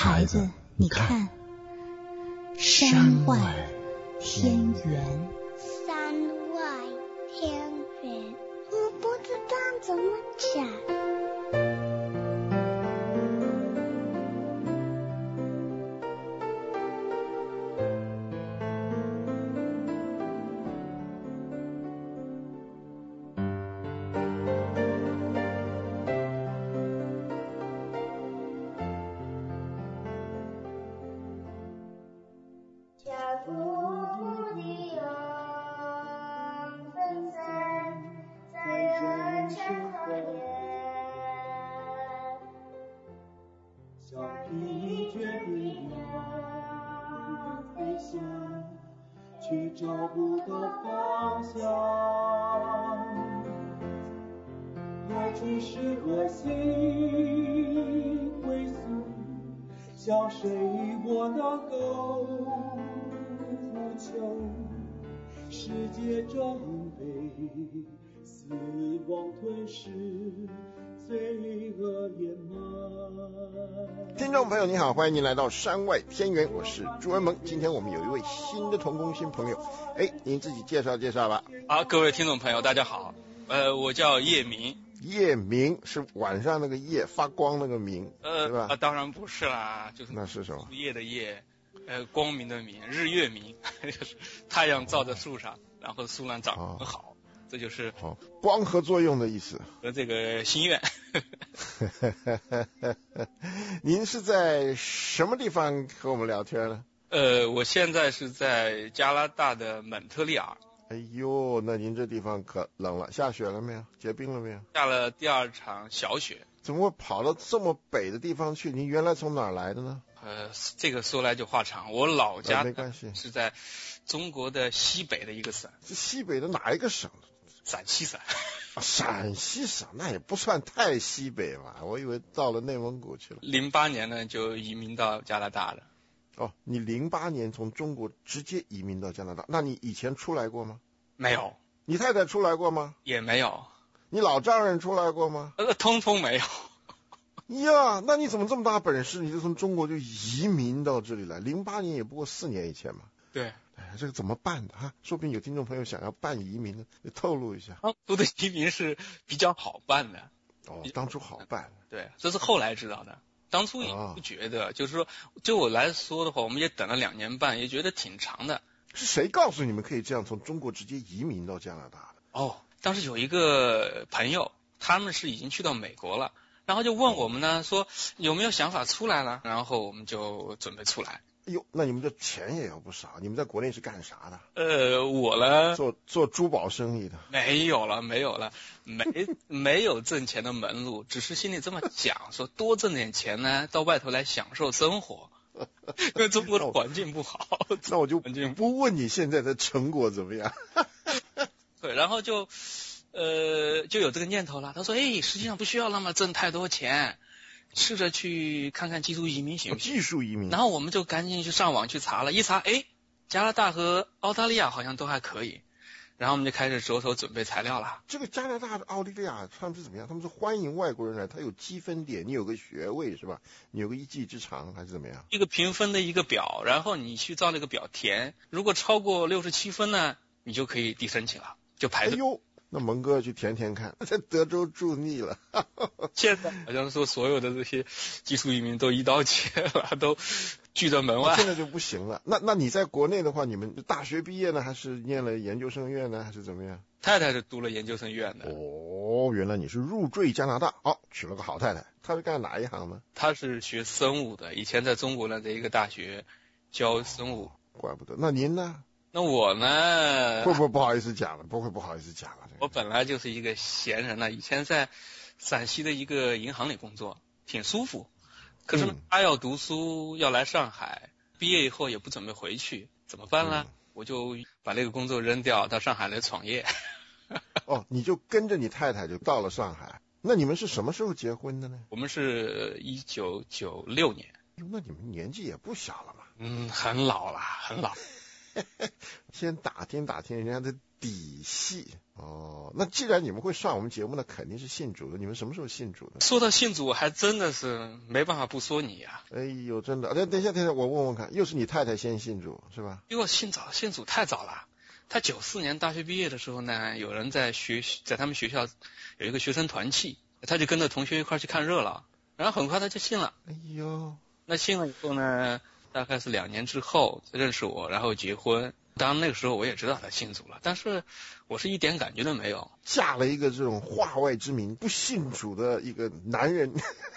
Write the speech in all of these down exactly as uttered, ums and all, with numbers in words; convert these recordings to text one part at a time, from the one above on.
孩子，你看，山外天圆。 山外天圆，我不知道怎么讲。 去找不到方向，来去是何心归宿，向谁我能够呼求？世界正被死亡吞噬，罪恶掩埋。 听众朋友你好，欢迎您来到山外天圆，我是朱文萌。今天我们有一位新的同工新朋友，哎，您自己介绍介绍吧。 好，各位听众朋友大家好，呃，我叫叶明。 夜明是晚上那个夜，发光那个明， 呃， 是吧？ 啊，当然不是啦，就是那是什么？ 夜的夜，呃，光明的明，日月明，就是太阳照在树上，然后树上长得很好。哦，这就是哦，光合作用的意思和这个心愿。 您是在什么地方和我们聊天呢？ 呃，我现在是在加拿大的蒙特利尔。 哎呦，那您这地方可冷了，下雪了没有？结冰了没有？ 下了第二场小雪。 怎么会跑到这么北的地方去？您原来从哪儿来的呢？ 呃，这个说来就话长，我老家、 呃、没关系， 是在中国的西北的一个省。 是西北的哪一个省？ 陕西省。 啊，陕西省那也不算太西北嘛，我以为到了内蒙古去了。 零八年呢就移民到加拿大了。 哦，你零八年从中国直接移民到加拿大，那你以前出来过吗？ 没有。 你太太出来过吗？ 也没有。 你老丈人出来过吗？ 呃，通通没有。 呀，那你怎么这么大本事？你就从中国就移民到这里来？零八年也不过四年以前嘛。 对。 哎，这个怎么办的哈？说不定有听众朋友想要办移民呢，你透露一下。 当初的移民是比较好办的。 哦，当初好办。 对，这是后来知道的。当初也不觉得，哦、就是说，就我来说的话，我们也等了两年半，也觉得挺长的。 是谁告诉你们可以这样从中国直接移民到加拿大的？ 哦，当时有一个朋友，他们是已经去到美国了，然后就问我们呢，说有没有想法出来了，然后我们就准备出来。 哎呦，那你们这钱也要不少，你们在国内是干啥的？ 呃，我呢， 做做珠宝生意的。 没有了，没有了，没没有挣钱的门路，只是心里这么想，说多挣点钱呢，到外头来享受生活。因为中国的环境不好， 那我就不问你现在的成果怎么样。 对，然后就呃就有这个念头了。他说：“哎，实际上不需要那么挣太多钱，试着去看看技术移民行不行？” 技术移民。 然后我们就赶紧去上网去查了，一查，哎，加拿大和澳大利亚好像都还可以。然后我们就开始着手准备材料了。 这个加拿大的澳大利亚他们是怎么样？他们是欢迎外国人来，他有积分点，你有个学位是吧？你有个一技之长还是怎么样？ 一个评分的一个表，然后你去照那个表填，如果超过六十七分呢，你就可以递申请了，就排队。 哎呦，那蒙哥去填填看，在德州住腻了。 现在好像说所有的这些技术移民都一刀切了，都拒在门外。 现在就不行了。那那你在国内的话，你们大学毕业呢，还是念了研究生院呢，还是怎么样？ 太太是读了研究生院的。 哦，原来你是入赘加拿大，哦，娶了个好太太。她是干哪一行呢？ 她是学生物的，以前在中国呢，在一个大学教生物。 怪不得。那您呢？ 那我呢？ 会不会不好意思讲了？不会不好意思讲了。 我本来就是一个闲人呢，以前在陕西的一个银行里工作，挺舒服。可是呢，他要读书，要来上海，毕业以后也不准备回去，怎么办呢？嗯、我就把那个工作扔掉，到上海来创业。 哦，你就跟着你太太就到了上海。那你们是什么时候结婚的呢？ 我们是一九九六年。 那你们年纪也不小了嘛？ 嗯，很老了，很老。 先打听打听人家的底细哦。那既然你们会上我们节目，那肯定是信主的。你们什么时候信主的？ 说到信主，我还真的是没办法不说你呀、 啊。哎呦，真的！等等一下，等一下，我问问看，又是你太太先信主是吧？ 因为我信早，信主太早了。他九四年大学毕业的时候呢，有人在学在他们学校有一个学生团契，他就跟着同学一块去看热闹，然后很快他就信了。 哎呦， 那信了以后呢，大概是两年之后认识我，然后结婚。当然那个时候我也知道他信主了，但是我是一点感觉都没有。 嫁了一个这种化外之民不信主的一个男人。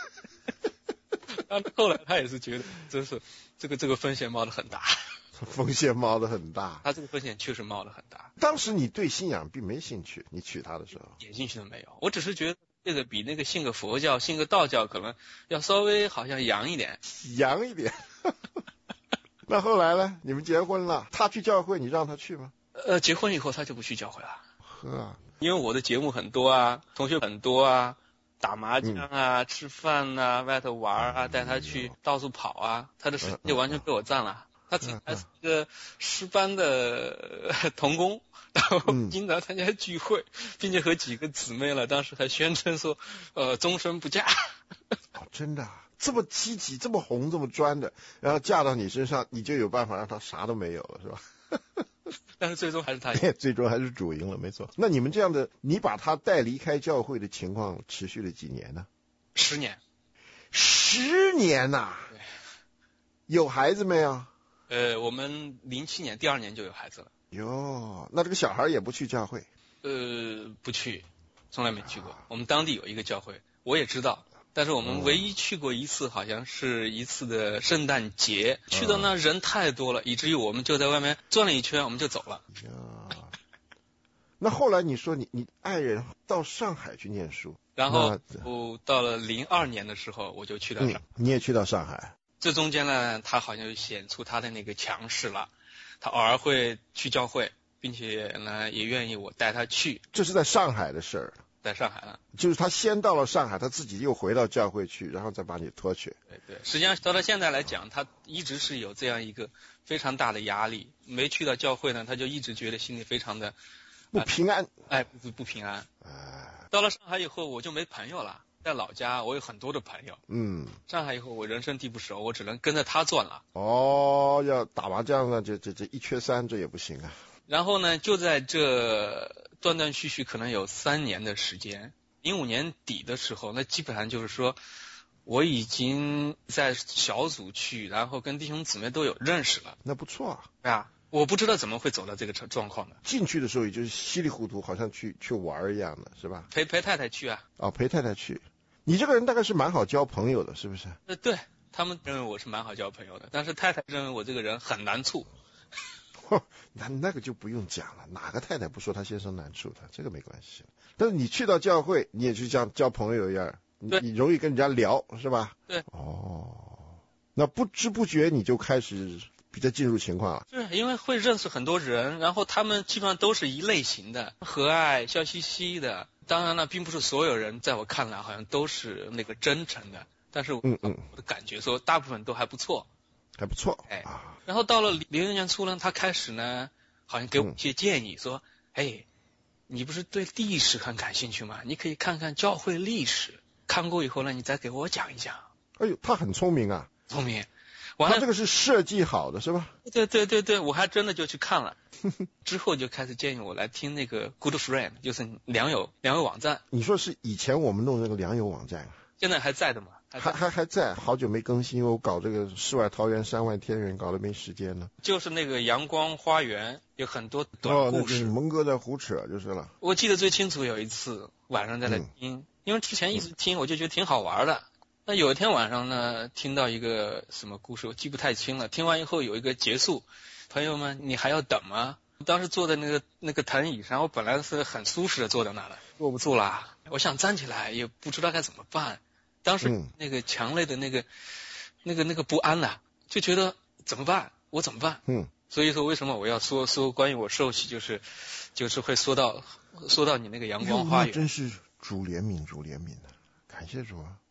但后来他也是觉得，真是这个这个风险冒得很大。 风险冒得很大， 他这个风险确实冒得很大。 当时你对信仰并没兴趣，你娶她的时候一点兴趣都没有。我只是觉得这个比那个信个佛教、信个道教可能要稍微好像洋一点， 洋一点。那后来呢？你们结婚了，他去教会，你让他去吗？ 呃，结婚以后他就不去教会了。 呵， 因为我的节目很多啊，同学很多啊，打麻将啊、嗯、吃饭啊、外头玩啊，带他去到处跑啊，他的时间就完全被我占了。他自己还是一个师班的童工，然后经常参加聚会，并且和几个姊妹了，当时还宣称说，呃，终身不嫁。 哦，真的、啊，这么积极、这么红、这么专的，然后嫁到你身上，你就有办法让他啥都没有了，是吧？ 但是最终还是他赢， 最终还是主赢了，没错。那你们这样的，你把他带离开教会的情况持续了几年呢？ 十年。 十年呐、啊！有孩子没有？ 呃，我们零七年第二年就有孩子了。 哟，那这个小孩也不去教会？ 呃，不去，从来没去过。我们当地有一个教会，我也知道，但是我们唯一去过一次，好像是一次的圣诞节，去的那人太多了，以至于我们就在外面转了一圈，我们就走了。 呀，那后来你说你你爱人到上海去念书， 然后我到了零二年的时候，我就去到上海、 嗯，你也去到上海。 这中间呢，他好像就显出他的那个强势了。他偶尔会去教会，并且呢，也愿意我带他去。 这是在上海的事儿。 在上海了。 就是他先到了上海，他自己又回到教会去，然后再把你拖去。 对对，实际上到了现在来讲，他一直是有这样一个非常大的压力。没去到教会呢，他就一直觉得心里非常的不平安。 哎，不不平安。 哎， 到了上海以后，我就没朋友了。在老家我有很多的朋友， 嗯， 上海以后我人生地不熟，我只能跟着他转了。 哦，要打麻将呢，这这这一缺三，这也不行啊。 然后呢，就在这断断续续可能有三年的时间，零五年底的时候，那基本上就是说，我已经在小组去，然后跟弟兄姊妹都有认识了。 那不错啊。 对啊，我不知道怎么会走到这个状况的。 进去的时候也就是稀里糊涂，好像去去玩一样的，是吧？ 陪陪太太去啊。 哦，陪太太去。你这个人大概是蛮好交朋友的，是不是？ 呃，对，他们认为我是蛮好交朋友的，但是太太认为我这个人很难处。 那那个就不用讲了，哪个太太不说她先生难处的，这个没关系。但是你去到教会，你也就像交朋友一样，你你容易跟人家聊，是吧？ 对。 哦，那不知不觉你就开始比较进入情况了。 是因为会认识很多人，然后他们基本上都是一类型的，和蔼、笑嘻嘻的。当然了，并不是所有人在我看来好像都是那个真诚的，但是嗯嗯， 我的感觉说大部分都还不错， 还不错。 哎， 啊、 然后到了零六年初呢，他开始呢，好像给我一些建议，说，哎，你不是对历史很感兴趣吗？你可以看看教会历史，看过以后呢，你再给我讲一讲。 哎呦，他很聪明啊， 聪明。完了， 他这个是设计好的，是吧？ 对对对对，我还真的就去看了，之后就开始建议我来听那个 Good Friend， 就是良友良友网站。 你说是以前我们弄那个良友网站啊？ 现在还在的吗？ 还还还还在，好久没更新，因为我搞这个世外桃源山外天源，搞得没时间了。 就是那个阳光花园，有很多短故事。 哦，蒙哥在胡扯就是了。 我记得最清楚，有一次晚上在那听、嗯，因为之前一直听，我就觉得挺好玩的。那有一天晚上呢，听到一个什么故事，我记不太清了。听完以后有一个结束，朋友们，你还要等吗？当时坐在那个那个藤椅上，我本来是很舒适的坐在那了，坐不住啦，我想站起来，也不知道该怎么办。当时那个强烈的那个、嗯、那个那个不安呐、啊，就觉得怎么办？我怎么办？ 嗯， 所以说为什么我要说说关于我受洗，就是就是会说到说到你那个阳光花园。 真是主怜悯，主怜悯的，感谢主啊！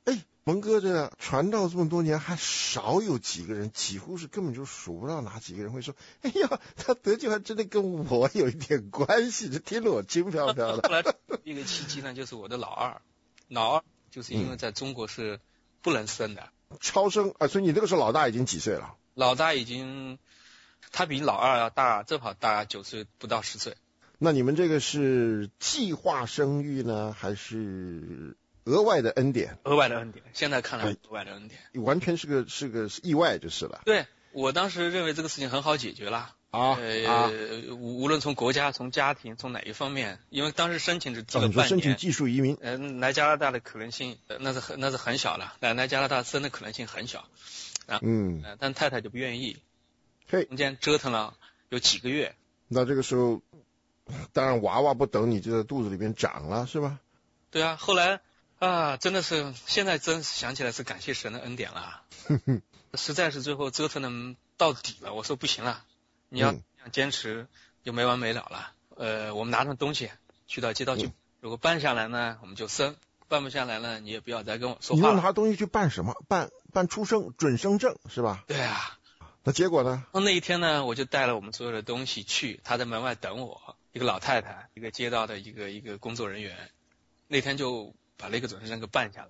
哎，蒙哥这传道这么多年，还少有几个人，几乎是根本就数不到哪几个人会说，哎呀，他得救还真的跟我有一点关系，这听得我轻飘飘的。 后来一个契机呢，就是我的老二，老二就是因为在中国是不能生的， 嗯、超生啊，所以你那个时候老大已经几岁了？ 老大已经，他比老二要大，正好大九岁，不到十岁。 那你们这个是计划生育呢，还是额外的恩典？ 额外的恩典，现在看来额外的恩典， 完全是个是个意外就是了。 对，我当时认为这个事情很好解决了。 啊， 呃， 啊无无论从国家、从家庭、从哪一方面，因为当时申请只提了半年， 哦、申请技术移民， 呃，来加拿大的可能性，呃、那是很那是很小了，来来加拿大生的可能性很小，啊， 嗯， 呃、但太太就不愿意， 嘿， 中间折腾了有几个月， 那这个时候，当然娃娃不等你就在肚子里边长了，是吧？ 对啊，后来啊，真的是现在真想起来是感谢神的恩典了，实在是最后折腾的到底了，我说不行了。你要坚持就没完没了了。呃，我们拿上东西去到街道去，嗯、如果办下来呢，我们就生；办不下来呢，你也不要再跟我说话了。 你要拿东西去办什么？办办出生准生证是吧？ 对啊。 那结果呢？ 那那一天呢，我就带了我们所有的东西去，他在门外等我，一个老太太，一个街道的一个一个工作人员，那天就把那个准生证给办下来。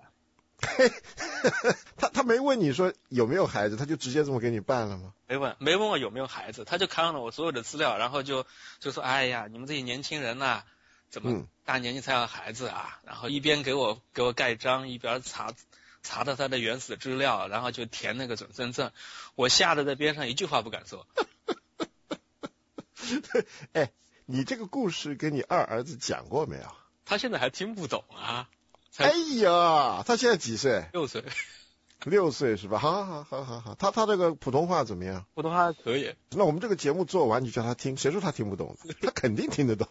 他他没问你说有没有孩子，他就直接这么给你办了吗？ 没问，没问我有没有孩子，他就看了我所有的资料，然后就就说，哎呀，你们这些年轻人呐、啊，怎么大年纪才要孩子啊？然后一边给我给我盖章，一边查查到他的原始资料，然后就填那个准生证，我吓得在边上一句话不敢说。 哎，你这个故事跟你二儿子讲过没有？ 他现在还听不懂啊。 哎呀，他现在几岁？ 六岁。 六岁是吧？好好好好好，他他这个普通话怎么样？ 普通话可以。 那我们这个节目做完，你叫他听，谁说他听不懂？他肯定听得懂。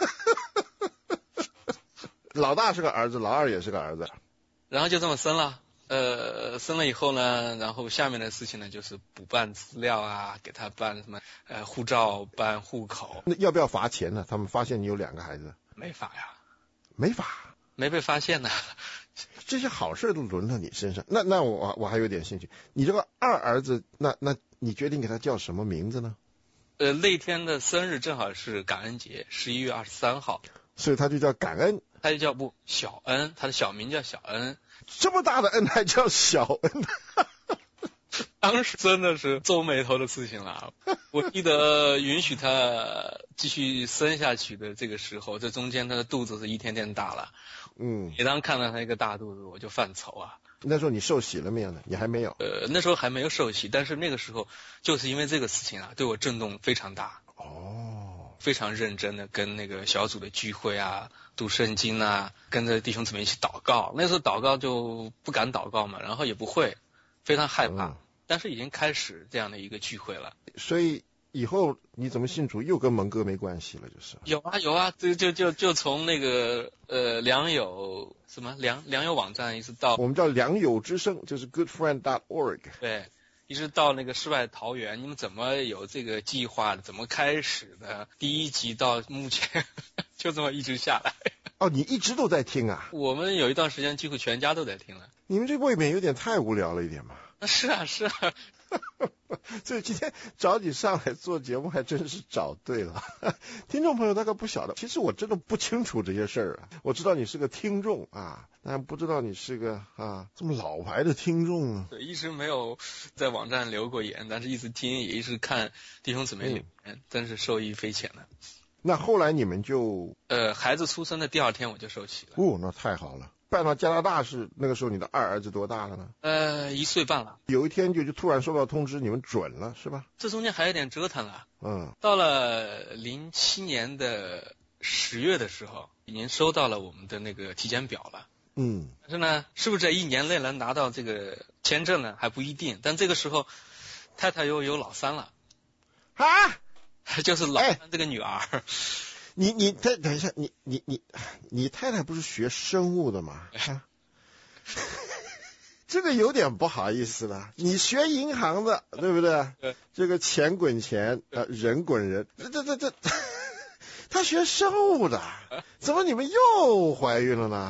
老大是个儿子，老二也是个儿子， 然后就这么生了。呃，生了以后呢，然后下面的事情呢，就是补办资料啊，给他办什么呃护照、办户口。 那要不要罚钱呢？他们发现你有两个孩子， 没罚呀， 没罚， 没被发现呢。 这些好事都轮到你身上，那那我我还有点兴趣。你这个二儿子，那那你决定给他叫什么名字呢？ 呃，那天的生日正好是感恩节，十一月二十三号， 所以他就叫感恩。 他就叫不小恩，他的小名叫小恩。 这么大的恩还叫小恩？ 当时真的是皱眉头的事情了。我记得允许他继续生下去的这个时候，这中间他的肚子是一天天大了。 嗯， 每当看到他一个大肚子，我就犯愁啊。 那时候你受洗了没有呢？你还没有。 呃，那时候还没有受洗，但是那个时候就是因为这个事情啊，对我震动非常大。 哦， 非常认真的跟那个小组的聚会啊，读圣经啊，跟着弟兄姊妹一起祷告。那时候祷告就不敢祷告嘛，然后也不会，非常害怕。嗯、但是已经开始这样的一个聚会了。 所以以后你怎么信主又跟蒙哥没关系了，就是。 有啊有啊，就就就就从那个呃良友什么良良友网站一直到我们叫良友之声，就是 good friend dot org。 对。一直到那个世外桃源，你们怎么有这个计划的？怎么开始的？第一集到目前就这么一直下来。 哦，你一直都在听啊？ 我们有一段时间几乎全家都在听了。 你们这未免有点太无聊了一点嘛？ 是啊是啊。 所以今天找你上来做节目还真是找对了。听众朋友大概不晓得，其实我真的不清楚这些事儿啊。我知道你是个听众啊，但不知道你是个啊这么老牌的听众啊。 对，一直没有在网站留过言，但是一直听，也一直看弟兄姊妹里面，嗯、真是受益匪浅的。 那后来你们就呃，孩子出生的第二天我就受洗了。 哦，那太好了。办到加拿大是那个时候你的二儿子多大了呢？ 呃，一岁半了。 有一天就就突然收到通知，你们准了是吧？ 这中间还有点折腾了。 嗯。 到了零七年的十月的时候，已经收到了我们的那个体检表了。 嗯。 但是呢，是不是在一年内能拿到这个签证呢？还不一定。但这个时候，太太又有老三了。 啊？ 就是老三这个女儿。 哎你你等等一下，你你你你太太不是学生物的吗？啊、这个有点不好意思了。你学银行的，对不对？ 对。 这个钱滚钱，呃，人滚人。这这这这，他学生物的，怎么你们又怀孕了呢？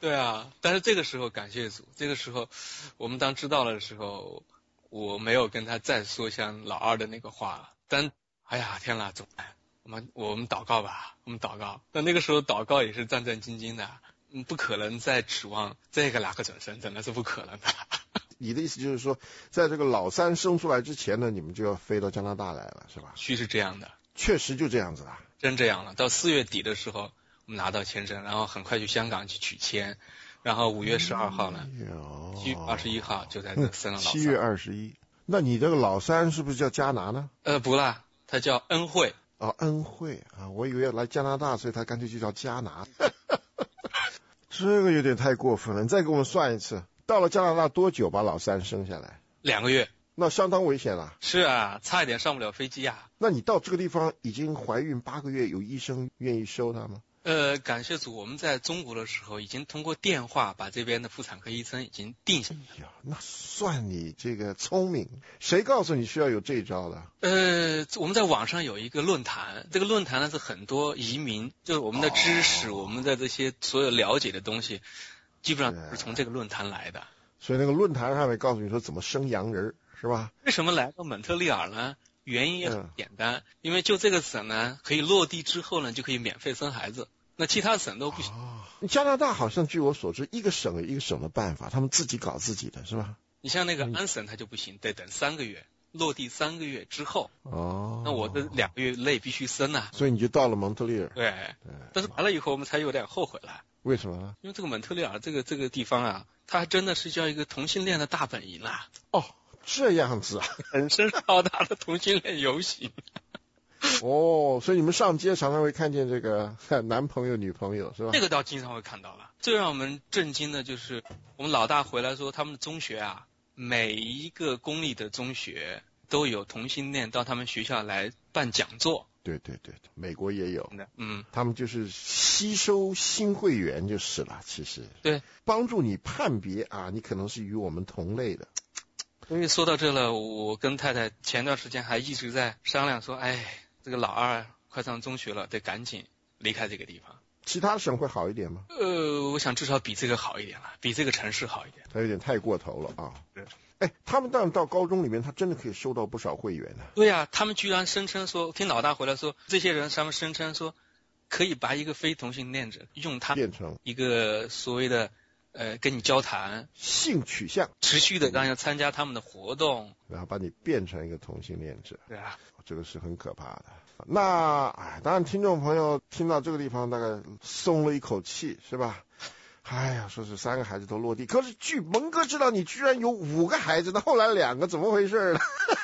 对啊，但是这个时候感谢主，这个时候我们当知道了的时候，我没有跟他再说像老二的那个话，但哎呀天哪，怎么办？我们我们祷告吧，我们祷告。但那个时候祷告也是战战兢兢的，嗯，不可能再指望这个哪个转身，真的是不可能的。 你的意思就是说，在这个老三生出来之前呢，你们就要飞到加拿大来了，是吧？ 须是这样的， 确实就这样子啊， 真这样了。到四月底的时候，我们拿到签证，然后很快去香港去取签，然后五月十二号呢，七月二十一号就在这生了老三。 七月二十一，那你这个老三是不是叫加拿呢？ 呃，不啦，他叫恩惠。 哦，恩惠啊，我以为要来加拿大，所以他干脆就叫加拿。这个有点太过分了，你再给我们算一次。到了加拿大多久把老三生下来？ 两个月。 那相当危险了。 是啊，差一点上不了飞机啊。 那你到这个地方已经怀孕八个月，有医生愿意收她吗？ 呃，感谢主，我们在中国的时候已经通过电话把这边的妇产科医生已经定下来。 哎呀，那算你这个聪明，谁告诉你需要有这招的？ 呃，我们在网上有一个论坛，这个论坛呢是很多移民，就是我们的知识，哦、我们的这些所有了解的东西，基本上是从这个论坛来的。 所以那个论坛上面告诉你说怎么生洋人，是吧？ 为什么来到蒙特利尔呢？原因也很简单，嗯、因为就这个省呢，可以落地之后呢，就可以免费生孩子，那其他省都不行。 哦、加拿大好像据我所知，一个省有一个省的办法，他们自己搞自己的，是吧？ 你像那个安省，它就不行，得等三个月，落地三个月之后。 哦。 那我这两个月内必须生啊。 所以你就到了蒙特利尔。 对。对。但是来了以后，我们才有点后悔了。 为什么呢？ 因为这个蒙特利尔这个这个地方啊，它还真的是叫一个同性恋的大本营啊。 哦。这样子啊， 很深浩大的同性恋游行。 哦，所以你们上街常常会看见这个男朋友女朋友是吧？ 这个倒经常会看到了。最让我们震惊的就是我们老大回来说，他们的中学啊，每一个公立的中学都有同性恋到他们学校来办讲座。 对对对，美国也有。 嗯， 他们就是吸收新会员就是了，其实对， 帮助你判别啊，你可能是与我们同类的。 因为说到这了，我跟太太前段时间还一直在商量说，哎，这个老二快上中学了，得赶紧离开这个地方。 其他省会好一点吗？ 呃，我想至少比这个好一点了，比这个城市好一点。 他有点太过头了啊。 对。 哎，他们当然到高中里面，他真的可以收到不少会员呢、啊。 对呀、啊，他们居然声称说，听老大回来说，这些人他们声称说，可以把一个非同性恋者用他变成一个所谓的。呃，跟你交谈， 性取向， 持续的让要参加他们的活动， 然后把你变成一个同性恋者。 对啊， 这个是很可怕的。那哎，当然听众朋友听到这个地方大概松了一口气，是吧？哎呀，说是三个孩子都落地，可是据蒙哥知道你居然有五个孩子，那后来两个怎么回事呢？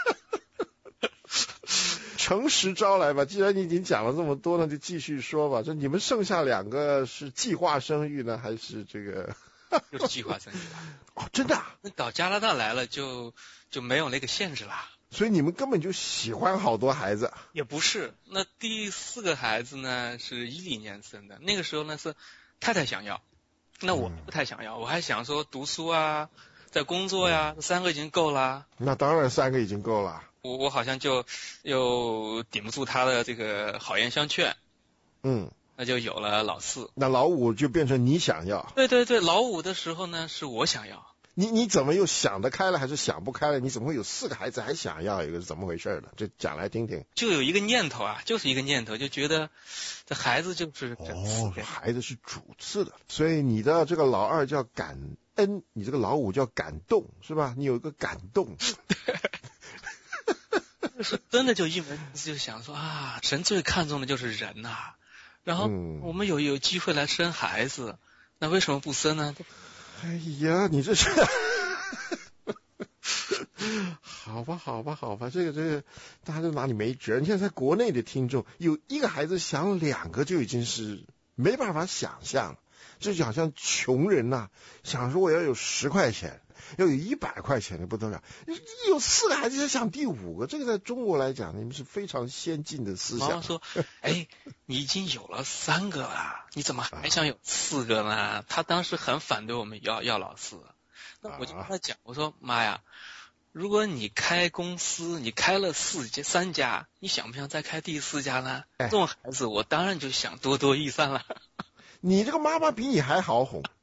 诚实招来吧，既然你已经讲了这么多，那就继续说吧。这你们剩下两个是计划生育呢，还是这个？ 就是计划生育吧。 哦，真的、啊？ 那到加拿大来了就就没有那个限制啦。 所以你们根本就喜欢好多孩子？ 也不是，那第四个孩子呢是一零年生的，那个时候呢是太太想要，那我不太想要，嗯、我还想说读书啊，在工作呀，嗯、三个已经够啦。 那当然三个已经够了。 我我好像就又顶不住他的这个好言相劝。 嗯。 那就有了老四， 那老五就变成你想要。 对对对，老五的时候呢是我想要。 你你怎么又想得开了还是想不开了？你怎么会有四个孩子还想要一个是怎么回事呢？这讲来听听。 就有一个念头啊，就是一个念头，就觉得这孩子就是哦，孩子是主次的，所以你的这个老二叫感恩，你这个老五叫感动，是吧？你有一个感动。 是真的就一门就想说啊，神最看重的就是人呐、啊。然后我们有有机会来生孩子，那为什么不生呢？ 哎呀，你这是好吧，好吧，好吧，这个这个大家都拿你没辙。你现在在国内的听众有一个孩子想两个就已经是没办法想象了，这就好像穷人呐、啊，想说我要有十块钱，要有一百块钱的不得了，有四个孩子想第五个，这个在中国来讲，你们是非常先进的思想。 妈妈说：“哎，你已经有了三个了，你怎么还想有四个呢？”啊、他当时很反对我们要要老四，那我就跟他讲，我说：“妈呀，如果你开公司，你开了四家三家，你想不想再开第四家呢？哎、这种孩子，我当然就想多多益善了。” 你这个妈妈比你还好哄。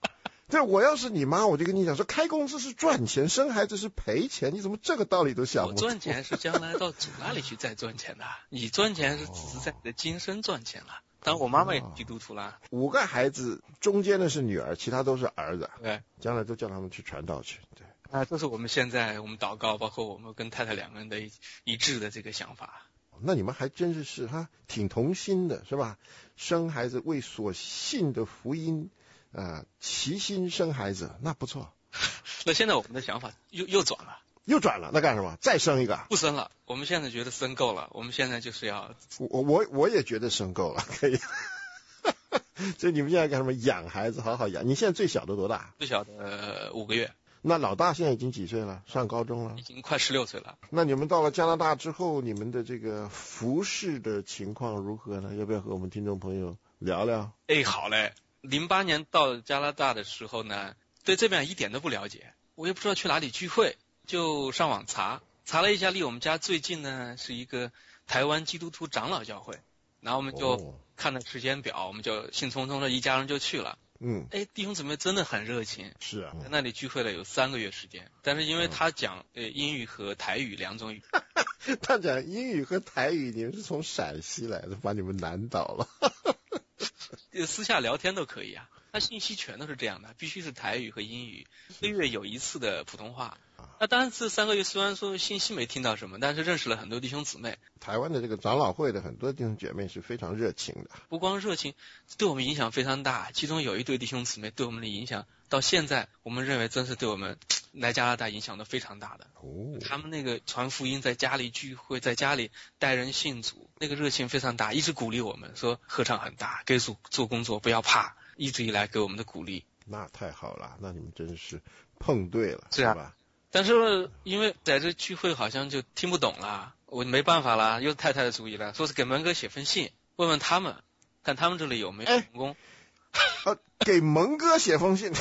这我要是你妈，我就跟你讲说，开公司是赚钱，生孩子是赔钱，你怎么这个道理都想不通？ 我赚钱是将来到祖那里去再赚钱的，你赚钱是只是在你的今生赚钱了。当然我妈妈也是基督徒啦。 五个孩子中间的是女儿，其他都是儿子。 对， 将来都叫他们去传道去。对。 啊，这是我们现在我们祷告，包括我们跟太太两个人的一一致的这个想法。 那你们还真是是哈，挺同心的，是吧？生孩子为所信的福音，呃，齐心生孩子，那不错。 那现在我们的想法又又转了， 又转了，那干什么？再生一个？ 不生了。我们现在觉得生够了，我们现在就是要我我我也觉得生够了，可以。所以你们现在干什么？养孩子，好好养。你现在最小的多大？ 最小的、呃、五个月。 那老大现在已经几岁了？上高中了？ 已经快十六岁了。 那你们到了加拿大之后，你们的这个服侍的情况如何呢？要不要和我们听众朋友聊聊？ 哎，好嘞。零八年到加拿大的时候呢，对这边一点都不了解，我也不知道去哪里聚会，就上网查，查了一下，离我们家最近呢是一个台湾基督徒长老教会，然后我们就看了时间表，我们就兴冲冲的一家人就去了。 嗯， 哎，弟兄姊妹真的很热情。 是啊， 在那里聚会了有三个月时间，但是因为他讲呃英语和台语两种语， 他讲英语和台语，你们是从陕西来的，把你们难倒了。 私下聊天都可以啊，他信息全都是这样的，必须是台语和英语，一个月有一次的普通话。那当然这三个月虽然说信息没听到什么，但是认识了很多弟兄姊妹。 台湾的这个长老会的很多弟兄姐妹是非常热情的， 不光热情，对我们影响非常大。其中有一对弟兄姊妹对我们的影响，到现在我们认为真是对我们来加拿大影响的非常大的。 哦， 他们那个传福音，在家里聚会，在家里带人信主，那个热情非常大，一直鼓励我们说合场很大，给主做工作不要怕，一直以来给我们的鼓励。 那太好了，那你们真是碰对了， 是啊， 是吧？ 但是因为在这聚会好像就听不懂了，我没办法了，又是太太的主意了，说是给蒙哥写封信，问问他们，看他们这里有没有员工。 啊，给蒙哥写封信，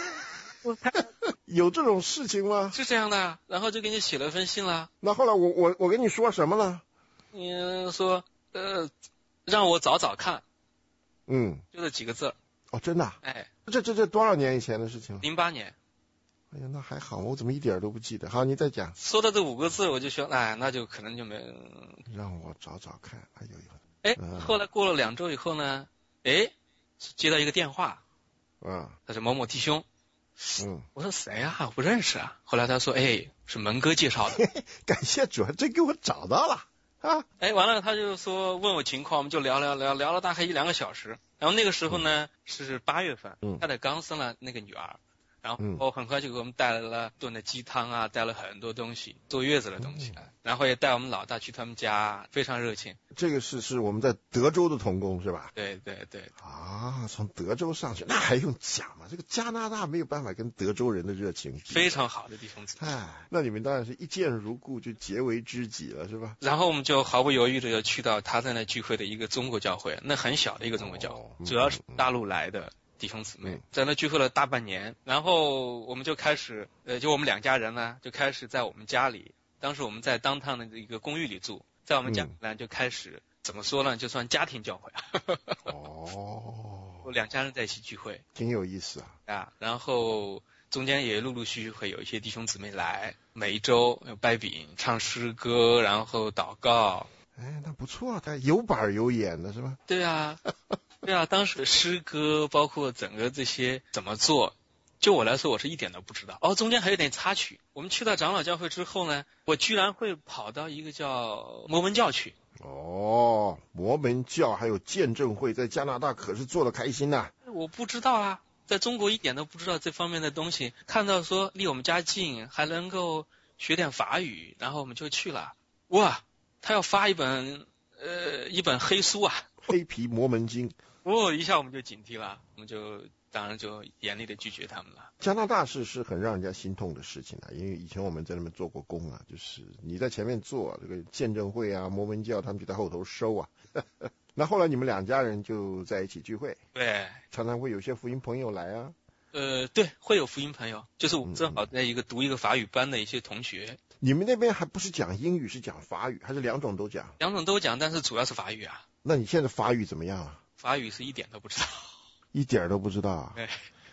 有这种事情吗？ 是这样的，然后就给你写了封信了。 那后来我我我跟你说什么了？ 你说呃，让我找找看。 嗯， 就这几个字。 哦，真的？ 哎， 这这这多少年以前的事情了？ 零八年。 哎呀，那还好，我怎么一点都不记得？好，你再讲。 说到这五个字，我就说，哎，那就可能就没。 让我找找看，哎呦呦。 哎， 嗯、 后来过了两周以后呢，哎，接到一个电话， 啊， 他是某某弟兄。 嗯， 我说谁啊？我不认识啊。后来他说，哎，是蒙哥介绍的。 感谢主，真给我找到了啊！ 哎，完了，他就说问我情况，我们就聊聊聊聊了大概一两个小时。然后那个时候呢、嗯、是八月份， 嗯， 他才刚生了那个女儿。然后很快就给我们带来了炖的鸡汤啊，带了很多东西，坐月子的东西，嗯、然后也带我们老大去他们家，非常热情。 这个是是我们在德州的同工是吧？ 对对对。 啊，从德州上去，那还用讲吗？这个加拿大没有办法跟德州人的热情比。 非常好的弟兄姊妹。 哎，那你们当然是一见如故，就结为知己了，是吧？ 然后我们就毫不犹豫的就去到他在那聚会的一个中国教会，那很小的一个中国教会，哦、主要是大陆来的。弟兄姊妹在那聚会了大半年，然后我们就开始，呃，就我们两家人呢，就开始在我们家里，当时我们在当趟的一个公寓里住，在我们家里呢就开始、嗯、怎么说呢，就算家庭教会。 哦， 两家人在一起聚会， 挺有意思啊。 啊，然后中间也陆陆续续会有一些弟兄姊妹来，每一周有掰饼、唱诗歌，然后祷告。 哎，那不错，他有板有眼的是吧？ 对啊。对啊，当时的诗歌包括整个这些怎么做，就我来说我是一点都不知道。哦，中间还有点插曲。我们去到长老教会之后呢，我居然会跑到一个叫摩门教去。 哦，摩门教还有见证会，在加拿大可是做得开心呐、啊。 我不知道啊，在中国一点都不知道这方面的东西。看到说离我们家近，还能够学点法语，然后我们就去了。哇，他要发一本呃一本黑书啊， 黑皮摩门经。 哦，一下我们就警惕了，我们就当然就严厉的拒绝他们了。 加拿大是是很让人家心痛的事情啊，因为以前我们在那边做过工啊，就是你在前面做这个见证会啊、摩门教，他们就在后头收啊。那后来你们两家人就在一起聚会， 对， 常常会有些福音朋友来啊。 呃，对，会有福音朋友，就是我们正好在一个读一个法语班的一些同学。 嗯、你们那边还不是讲英语，是讲法语，还是两种都讲？ 两种都讲，但是主要是法语啊。 那你现在法语怎么样啊？ 法语是一点都不知道， 一点都不知道啊。 对，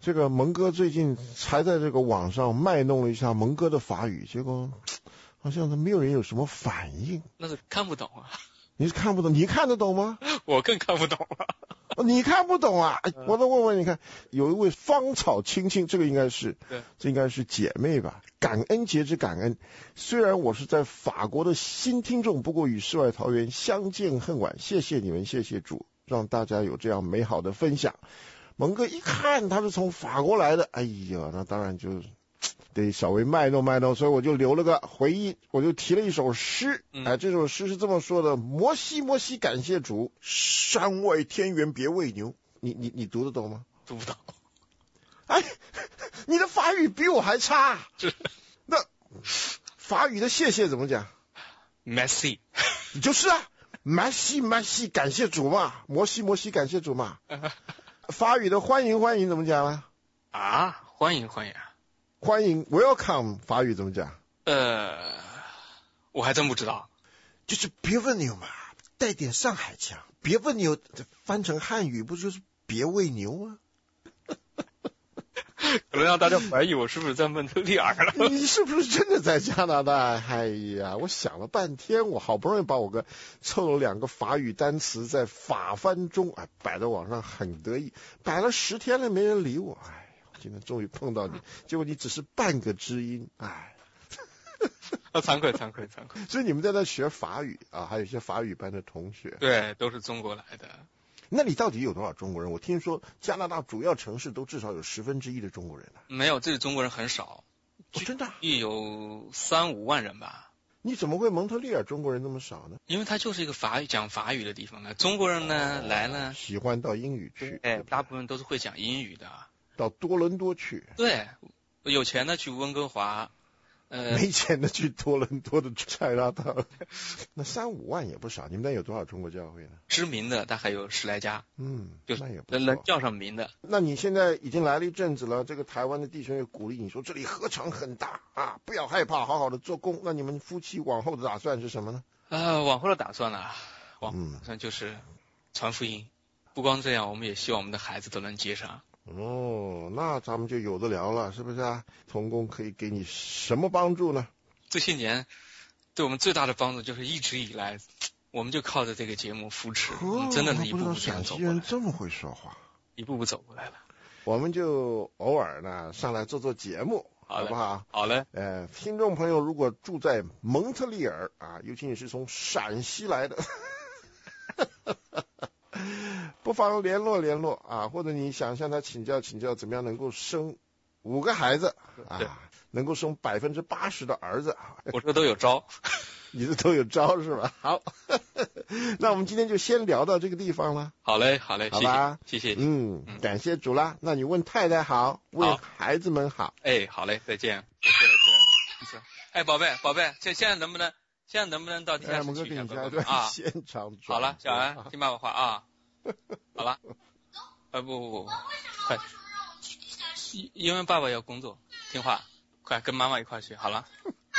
这个蒙哥最近才在这个网上卖弄了一下蒙哥的法语，结果好像是没有人有什么反应。 那是看不懂啊。 你是看不懂？你看得懂吗？ 我更看不懂了。 你看不懂啊？我再问问你看，有一位芳草青青，这个应该是，这应该是姐妹吧？感恩节之感恩。虽然我是在法国的新听众，不过与世外桃源相见恨晚。谢谢你们，谢谢主，让大家有这样美好的分享。蒙哥一看他是从法国来的，哎呀，那当然就得稍微卖弄卖弄，所以我就留了个回忆，我就提了一首诗。哎，这首诗是这么说的：摩西摩西感谢主，山外天源别喂牛。你你你读得懂吗？ 读不懂。 哎，你的法语比我还差。那法语的谢谢怎么讲 ？Merci。 就是啊 ，Merci Merci 感谢主嘛，摩西摩西感谢主嘛。法语的欢迎欢迎怎么讲呢？ 啊，欢迎欢迎。 欢迎 welcome 法语怎么讲？ 呃，我还真不知道。 就是别问牛嘛，带点上海腔。别问牛翻成汉语不就是别喂牛吗？ 可能让大家怀疑我是不是在蒙特利尔了。 你是不是真的在加拿大？哎呀，我想了半天，我好不容易把我个凑了两个法语单词在法翻中哎摆在网上，很得意，摆了十天了没人理我，哎，今天终于碰到你，结果你只是半个知音，哎。 啊，惭愧惭愧惭愧。 所以你们在那学法语啊，还有一些法语班的同学， 对，都是中国来的。 那你到底有多少中国人？我听说加拿大主要城市都至少有十分之一的中国人呢、啊。 没有，这里中国人很少。 哦，真的？ 也有三五万人吧。 你怎么会蒙特利尔中国人那么少呢？ 因为它就是一个法语讲法语的地方呢。中国人呢、哦、来呢， 喜欢到英语去。 哎，大部分都是会讲英语的。 到多伦多去。 对，有钱的去温哥华。呃， 没钱的去多伦多的拆拉岛，那三五万也不少。你们那有多少中国教会呢？ 知名的大概有十来家， 嗯， 就是那也不能叫上名的。 那你现在已经来了一阵子了，这个台湾的弟兄也鼓励你说，这里禾场很大啊，不要害怕，好好的做工。那你们夫妻往后的打算是什么呢？ 啊、呃，往后的打算呢、啊，往后打算就是传福音。不光这样，我们也希望我们的孩子都能接上。 哦，那咱们就有的聊了，是不是啊？同工可以给你什么帮助呢？ 这些年对我们最大的帮助就是一直以来，我们就靠着这个节目扶持， 哦、 我们真的是一步步这样走过来。 陕西人这么会说话， 一步步走过来了。 我们就偶尔呢上来做做节目，好不好？ 好嘞。 呃，听众朋友如果住在蒙特利尔啊，尤其你是从陕西来的。不妨联络联络啊，或者你想向他请教请教，怎么样能够生五个孩子啊，能够生百分之八十的儿子。 我这都有招， 你这都有招是吧？好，那我们今天就先聊到这个地方了。 好嘞，好嘞， 好吧， 谢谢，谢谢。 嗯，嗯感谢主啦。那你问太太好，问孩子们好。 哎，好嘞，再见。谢谢，哎，宝贝，宝贝，现现在能不能现在能不能到地下室去一下哥哥啊？ 现场好了，小安，听爸爸话啊。好了，呃不不不，快，因为爸爸要工作，听话，快跟妈妈一块去。好了。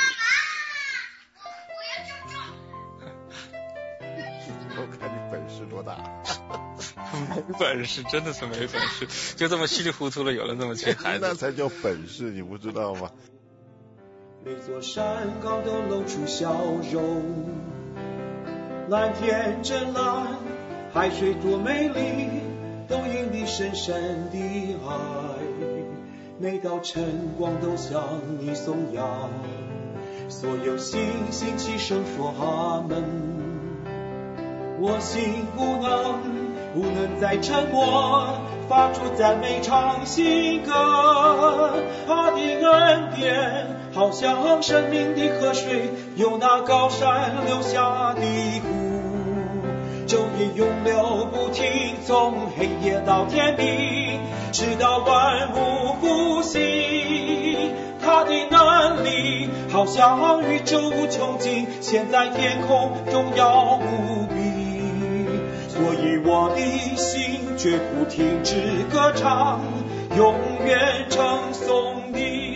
我看你本事多大。 没本事，真的是没本事，就这么稀里糊涂的有了那么些孩子， 那才叫本事，你不知道吗？ 每座山高都露出笑容，蓝天真蓝，海水多美丽，都因你深深的爱。每道晨光都向你颂扬，所有星星齐声说阿门。我心不能不能再沉默，发出赞美唱新歌。他的恩典好像生命的河水，由那高山流下的湖，昼夜永流不停，从黑夜到天明，直到万物复兴。他的能力好像宇宙无穷尽，现在天空荣耀无比。所以我的心绝不停止歌唱，永远称颂你。